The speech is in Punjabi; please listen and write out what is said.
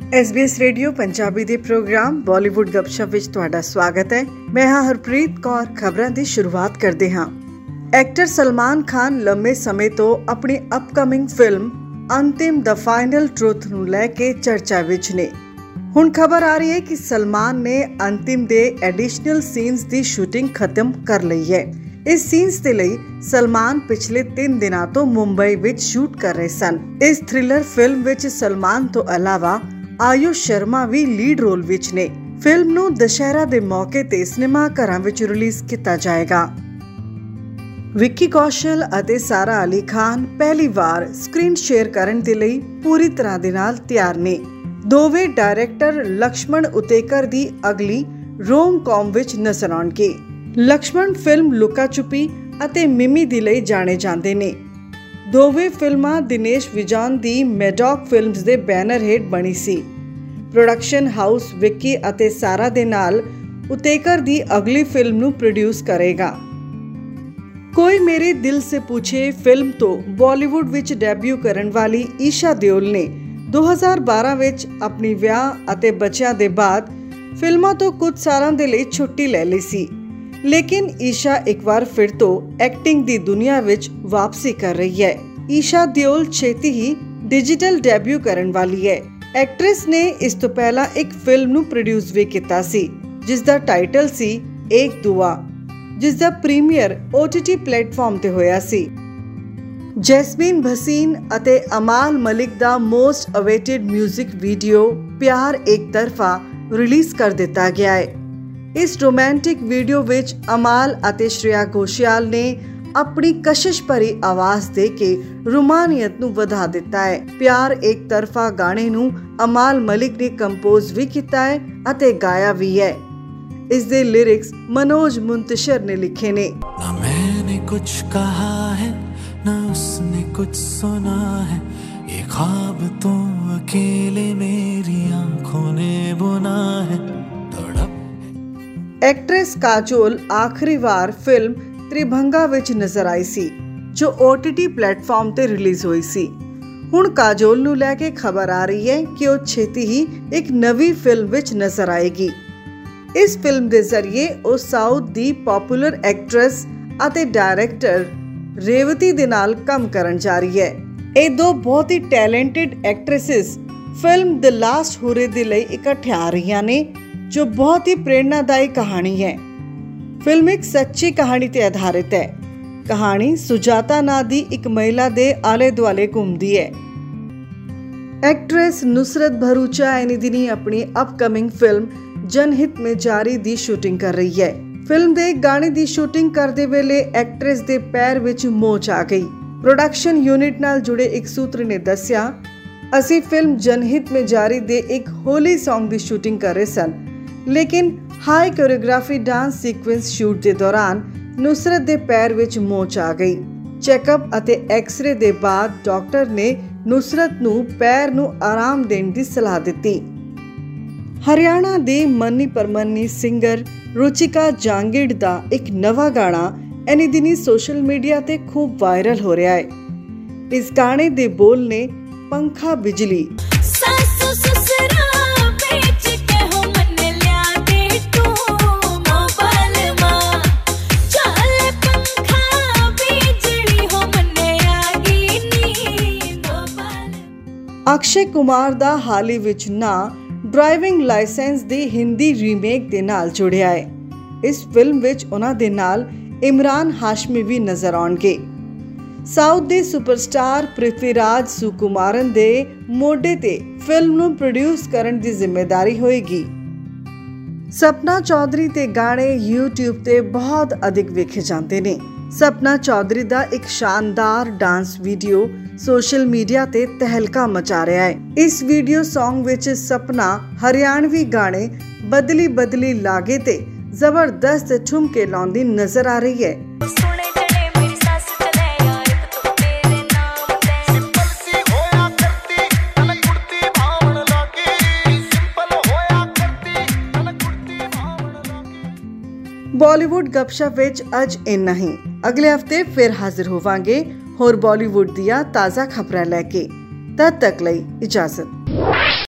SBS ਰੇਡੀਓ ਪੰਜਾਬੀ ਦੇ ਪ੍ਰੋਗਰਾਮ ਬਾਲੀਵੁੱਡ ਗੱਪਸ਼ਪ ਵਿੱਚ ਤੁਹਾਡਾ ਸਵਾਗਤ ਹੈ। ਮੈਂ ਹਾਂ ਹਰਪ੍ਰੀਤ ਕੌਰ। ਖਬਰਾਂ ਦੀ ਸ਼ੁਰੂਆਤ ਕਰਦੇ ਹਾਂ। ਐਕਟਰ ਸਲਮਾਨ ਖਾਨ ਲੰਮੇ ਸਮੇਂ ਤੋਂ ਆਪਣੀ ਅਪਕਮਿੰਗ ਫਿਲਮ ਅੰਤਿਮ ਦ ਫਾਈਨਲ ਟਰੂਥ ਨੂੰ ਲੈ ਕੇ ਚਰਚਾ ਵਿੱਚ ਨੇ। ਹੁਣ ਖਬਰ ਆ ਰਹੀ ਹੈ ਕਿ ਸਲਮਾਨ ਨੇ ਅੰਤਿਮ ਦੇ ਐਡੀਸ਼ਨਲ ਸੀਨਸ ਦੀ ਸ਼ੂਟਿੰਗ ਖਤਮ ਕਰ ਲਈ ਹੈ। ਇਸ ਸੀਨਸ ਦੇ ਲਈ ਸਲਮਾਨ ਪਿਛਲੇ 3 ਦਿਨਾਂ ਤੋਂ ਮੁੰਬਈ ਵਿੱਚ ਸ਼ੂਟ ਕਰ ਰਹੇ ਸਨ। ਇਸ ਥ੍ਰਿਲਰ ਫਿਲਮ ਵਿੱਚ ਸਲਮਾਨ ਤੋਂ ਇਲਾਵਾ ਆਯੁਸ਼ ਸ਼ਰਮਾ ਵੀ ਲੀਡ ਰੋਲ ਵਿੱਚ ਨੇ। ਫਿਲਮ ਨੂੰ ਦੁਸ਼ਹਿਰਾ ਦੇ ਮੌਕੇ ਤੇ ਸਿਨੇਮਾ ਘਰਾਂ ਵਿੱਚ ਰਿਲੀਜ਼ ਕੀਤਾ ਜਾਏਗਾ। ਵਿੱਕੀ ਕੌਸ਼ਲ ਅਤੇ ਸਾਰਾ ਅਲੀ ਖਾਨ ਪਹਿਲੀ ਵਾਰ ਸਕਰੀਨ ਸ਼ੇਅਰ ਕਰਨ ਦੇ ਲਈ ਪੂਰੀ ਤਰ੍ਹਾਂ ਦੇ ਨਾਲ ਤਿਆਰ ਨੇ। ਦੋਵੇਂ ਡਾਇਰੈਕਟਰ ਲਕਸ਼ਮਣ ਉਤੇਕਰ ਦੀ ਅਗਲੀ ਰੋਮ-ਕਾਮ ਵਿੱਚ ਨਜ਼ਰ ਆਉਣਗੇ। ਲਕਸ਼ਮਣ ਫਿਲਮ ਲੁਕਾ ਛੁਪੀ ਅਤੇ ਮਿਮੀ ਦੇ ਲਈ ਜਾਣੇ ਜਾਂਦੇ ਨੇ। ਦੋਵੇਂ ਫਿਲਮਾਂ ਦਿਨੇਸ਼ ਵਿਜਨ ਦੀ ਮੈਡੌਕ ਫਿਲਮਸ ਦੇ ਬੈਨਰ ਹੇਠ ਬਣੀ ਸੀ। ਪ੍ਰੋਡਕਸ਼ਨ ਹਾਊਸ ਵਿੱਕੀ ਅਤੇ ਸਾਰਾ ਦੇ ਨਾਲ ਉਤੇਕਰ ਦੀ ਅਗਲੀ ਫਿਲਮ ਨੂੰ ਪ੍ਰੋਡਿਊਸ ਕਰੇਗਾ। ਕੋਈ ਮੇਰੇ ਦਿਲ ਸੇ ਪੁੱਛੇ ਫਿਲਮ ਤੋਂ ਬਾਲੀਵੁੱਡ ਵਿੱਚ ਡੈਬਿਊ ਕਰਨ ਵਾਲੀ ਈਸ਼ਾ ਦਿਓਲ ਨੇ 2012 ਵਿੱਚ ਆਪਣੀ ਵਿਆਹ ਅਤੇ ਬੱਚਿਆਂ ਦੇ ਬਾਅਦ ਫਿਲਮਾਂ ਤੋਂ ਕੁਝ ਸਾਲਾਂ ਦੇ ਲਈ ਛੁੱਟੀ ਲੈ ਲਈ ਸੀ। ਲੇਕਿਨ ਈਸ਼ਾ ਇੱਕ ਵਾਰ ਫਿਰ ਤੋਂ ਐਕਟਿੰਗ ਦੀ ਦੁਨੀਆ ਵਿੱਚ ਵਾਪਸੀ ਕਰ ਰਹੀ ਹੈ। ਈਸ਼ਾ ਦਿਓਲ ਛੇਤੀ ਹੀ ਡਿਜੀਟਲ ਡੈਬਿਊ ਕਰਨ ਵਾਲੀ ਹੈ। ਐਕਟਰੈਸ ਨੇ ਇਸ ਤੋਂ ਪਹਿਲਾਂ ਇੱਕ ਫਿਲਮ ਨੂੰ ਪ੍ਰੋਡਿਊਸ ਵੀ ਕੀਤਾ ਸੀ ਜਿਸ ਦਾ ਟਾਈਟਲ ਸੀ ਏਕ ਦੁਆ, ਜਿਸ ਦਾ ਪ੍ਰੀਮੀਅਰ OTT ਪਲੇਟਫਾਰਮ ਤੇ ਹੋਇਆ ਸੀ। ਜੈਸਮੀਨ ਭਸੀਨ ਅਤੇ ਅਮਾਲ ਮਲਿਕ ਦਾ most awaited music video Pyaar Ek ਤਰਫਾ release ਕਰ ਦਿੱਤਾ ਗਿਆ ਹੈ। ਇਸ ਰੋਮਾਂਟਿਕ ਵੀਡੀਓ ਵਿੱਚ ਅਮਾਲ ਅਤੇ ਸ਼੍ਰੇਆ ਘੋਸ਼ਾਲ ਨੇ ਆਪਣੀ ਕਸ਼ਿਸ਼ ਭਰੀ ਆਵਾਜ਼ ਦੇ ਕੇ ਰੋਮਾਨੀਅਤ ਨੂੰ ਵਧਾ ਦਿੱਤਾ ਹੈ। ਪਿਆਰ ਇੱਕ ਤਰਫਾ ਗਾਣੇ ਨੂੰ ਅਮਾਲ ਮਲਿਕ ਨੇ ਕੰਪੋਜ਼ ਵੀ ਕੀਤਾ ਹੈ ਅਤੇ ਗਾਇਆ ਵੀ ਹੈ। ਇਸ ਦੇ ਲਿਰਿਕਸ ਮਨੋਜ ਮੁੰਤਸ਼ਰ ਨੇ ਲਿਖੇ ਨੇ। ਨਾ ਮੈਨੇ ਕੁਛ ਕਹਾ ਹੈ ਨਾ ਉਸਨੇ ਕੁਛ ਸੁਨਾ ਹੈ, ਇਹ ख्वाब तो अकेले मेरी आंखों ने बुना है। ਐਕਟਰੈਸ ਕਾਜੋਲ ਆਖਰੀ ਵਾਰ ਫਿਲਮ ਤ੍ਰਿਭੰਗਾ ਵਿੱਚ ਨਜ਼ਰ ਆਈ ਸੀ ਜੋ OTT ਪਲੇਟਫਾਰਮ ਤੇ ਰਿਲੀਜ਼ ਹੋਈ ਸੀ। ਹੁਣ ਕਾਜੋਲ ਨੂੰ ਲੈ ਕੇ ਖਬਰ ਆ ਰਹੀ ਹੈ ਕਿ ਉਹ ਛੇਤੀ ਹੀ ਇੱਕ ਨਵੀਂ ਫਿਲਮ ਵਿੱਚ ਨਜ਼ਰ ਆਏਗੀ। ਇਸ ਫਿਲਮ ਦੇ ਜ਼ਰੀਏ ਉਹ ਸਾਊਥ ਦੀ ਪਪੂਲਰ ਐਕਟਰੈਸ ਅਤੇ ਡਾਇਰੈਕਟਰ ਰੇਵਤੀ ਦੇ ਨਾਲ ਕੰਮ ਕਰਨ ਜਾ ਰਹੀ ਹੈ। ਇਹ ਦੋ ਬਹੁਤ ਹੀ talented actresses film the last hurrah ਦੇ ਲਈ ਇਕੱਠੇ ਆ ਰਹੀਆਂ ਨੇ, ਜੋ ਬਹੁਤ ਹੀ ਪ੍ਰੇਰਨਾਦਾਇਕ ਕਹਾਣੀ ਹੈ। ਫਿਲਮ ਇੱਕ ਸੱਚੀ ਕਹਾਣੀ ਤੇ ਆਧਾਰਿਤ ਹੈ। ਕਹਾਣੀ ਸੁਜਾਤਾ ਨਾਂ ਦੀ ਇੱਕ ਮਹਿਲਾ ਦੇ ਆਲੇ ਦੁਆਲੇ ਘੁੰਮਦੀ ਹੈ। ਐਕਟਰੈਸ ਨੁਸਰਤ ਭਰੂਚਾ ਇਨੀ ਦਿਨੀ ਆਪਣੀ ਅਪਕਮਿੰਗ ਫਿਲਮ ਜਨਹਿਤ ਮੇਂ ਜਾਰੀ ਦੀ ਸ਼ੂਟਿੰਗ ਕਰ ਰਹੀ ਹੈ। ਫਿਲਮ ਦੇ ਗਾਣੇ ਦੀ ਸ਼ੂਟਿੰਗ ਕਰਦੇ ਵੇਲੇ ਐਕਟਰੈਸ ਦੇ ਪੈਰ ਵਿੱਚ ਮੋਚ ਆ ਗਈ। ਪ੍ਰੋਡਕਸ਼ਨ ਯੂਨਿਟ ਨਾਲ ਜੁੜੇ ਇੱਕ ਸੂਤਰ ਨੇ ਦੱਸਿਆ, ਅਸੀਂ ਫਿਲਮ ਜਨਹਿਤ ਮੇਂ ਜਾਰੀ ਦੇ ਇੱਕ ਹੋਲੀ ਸੌਂਗ ਦੀ ਸ਼ੂਟਿੰਗ ਕਰ ਰਹੇ ਸਨ, ਲੇਕਿਨ high choreography dance sequence shoot ਦੇ ਦੌਰਾਨ ਨੁਸਰਤ ਦੇ ਪੈਰ ਵਿੱਚ ਮੋਚ ਆ ਗਈ। ਚੈੱਕਅਪ ਅਤੇ ਐਕਸ-ਰੇ ਦੇ ਬਾਅਦ ਡਾਕਟਰ ਨੇ ਨੁਸਰਤ ਨੂੰ ਪੈਰ ਨੂੰ ਆਰਾਮ ਦੇਣ ਦੀ ਸਲਾਹ ਦਿੱਤੀ। ਹਰਿਆਣਾ ਦੀ ਮੰਨੀ ਪਰਮੰਨੀ ਸਿੰਗਰ ਰੁਚਿਕਾ ਜਾਂਗਿੜ ਦਾ ਇੱਕ ਨਵਾਂ ਗਾਣਾ ਇਨੀ ਦਿਨੀ ਸੋਸ਼ਲ ਮੀਡੀਆ ਤੇ ਖੂਬ ਵਾਇਰਲ ਹੋ ਰਿਹਾ ਹੈ। ਇਸ ਗਾਣੇ ਦੇ ਬੋਲ ਨੇ ਪੰਖਾ ਬਿਜਲੀ ਅਕਸ਼ੇ ਕੁਮਾਰ ਦਾ ਹਾਲ ਹੀ ਵਿੱਚ ਨਾਂ ਡਰਾਈਵਿੰਗ ਲਾਇਸੈਂਸ ਦੀ ਹਿੰਦੀ ਰੀਮੇਕ ਦੇ ਨਾਲ ਜੁੜਿਆ ਹੈ। ਇਸ ਫਿਲਮ ਵਿੱਚ ਉਹਨਾਂ ਦੇ ਨਾਲ ਇਮਰਾਨ ਹਾਸ਼ਮੀ ਵੀ ਨਜ਼ਰ ਆਉਣਗੇ। ਸਾਊਥ ਦੇ ਸੁਪਰਸਟਾਰ ਪ੍ਰਿਥਵੀਰਾਜ ਸੁਕੁਮਾਰਨ ਦੇ ਮੋਢੇ ਤੇ ਫਿਲਮ ਨੂੰ ਪ੍ਰੋਡਿਊਸ ਕਰਨ ਦੀ ਜ਼ਿੰਮੇਵਾਰੀ ਹੋਏਗੀ। ਸਪਨਾ ਚੌਧਰੀ ਦੇ ਗਾਣੇ YouTube ਤੇ ਬਹੁਤ ਅਧਿਕ ਵੇਖੇ ਜਾਂਦੇ ਨੇ। ਸਪਨਾ ਚੌਧਰੀ ਦਾ ਇੱਕ ਸ਼ਾਨਦਾਰ ਡਾਂਸ ਵੀਡੀਓ ਸੋਸ਼ਲ ਮੀਡੀਆ ਤੇ ਤਹਿਲਕਾ ਮਚਾ ਰਿਹਾ ਹੈ। ਇਸ ਵੀਡੀਓ ਸੌਂਗ ਵਿੱਚ ਸਪਨਾ ਹਰਿਆਣਵੀ ਗਾਣੇ ਬਦਲੀ ਬਦਲੀ ਲਾਗੇ ਤੇ ਜ਼ਬਰਦਸਤ ਠੁਮਕੇ ਲਾਉਂਦੀ ਨਜ਼ਰ ਆ ਰਹੀ ਹੈ। ਬਾਲੀਵੁੱਡ ਗੱਪਸ਼ਪ ਵਿੱਚ ਅੱਜ ਇੰਨਾ ਹੀ। ਅਗਲੇ ਹਫਤੇ ਫਿਰ ਹਾਜ਼ਰ ਹੋਵਾਂਗੇ ਹੋਰ ਬਾਲੀਵੁੱਡ ਦੀਆਂ ਤਾਜ਼ਾ ਖਬਰਾਂ ਲੈ ਕੇ। ਤਦ ਤੱਕ ਲਈ ਇਜਾਜ਼ਤ।